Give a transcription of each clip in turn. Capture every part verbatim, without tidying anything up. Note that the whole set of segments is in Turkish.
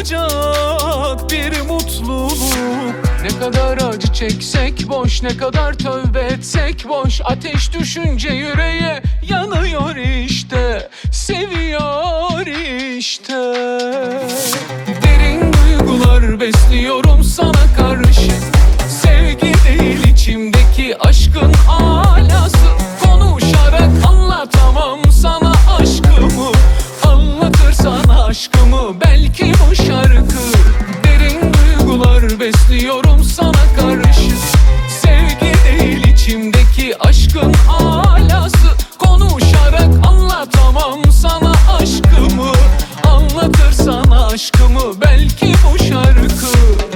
sıcak bir mutluluk. Ne kadar acı çeksek boş, ne kadar tövbe etsek boş. Ateş düşünce yüreğe yanıyor işte, seviyor işte. Derin duygular besliyorum sana karşı. Sevgi değil içimdeki aşkın alası. Konuşarak anlatamam sana aşkımı, anlatır sana aşkımı belki bu şarkı. Derin duygular besliyorum sana karşı. Sevgi değil içimdeki aşkın alası. Konuşarak anlatamam sana aşkımı, anlatır sana aşkımı belki bu şarkı.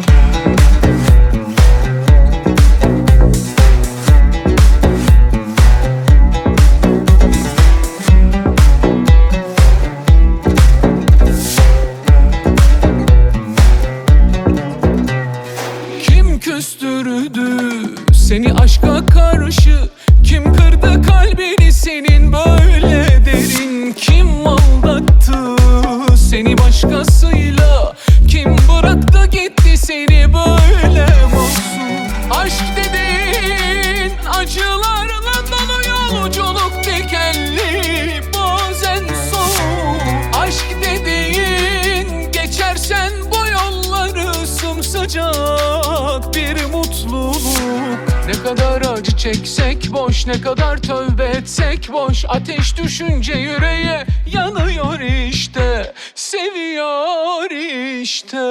Küstürdü seni aşka karşı? Kim kırdı kalbini senin böyle derin? Kim aldattı seni başkasıyla? Kim bıraktı gitti seni böyle mahzun? Aşk dediğin acılarla dolu yolculuk, dikenli bazen soğuk. Aşk dediğin geçersen bu yolları sımsıcak bir mutluluk. Ne kadar acı çeksek boş, ne kadar tövbe etsek boş. Ateş düşünce yüreğe yanıyor işte, seviyor işte.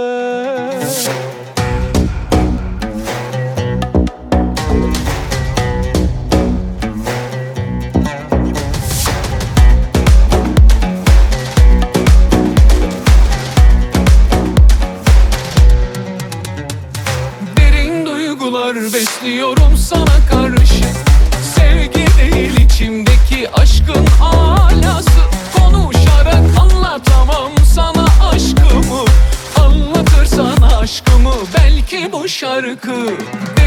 Besliyorum sana karşı. Sevgi değil içimdeki aşkın alası. Konuşarak anlatamam sana aşkımı, anlatır sana aşkımı belki bu şarkı.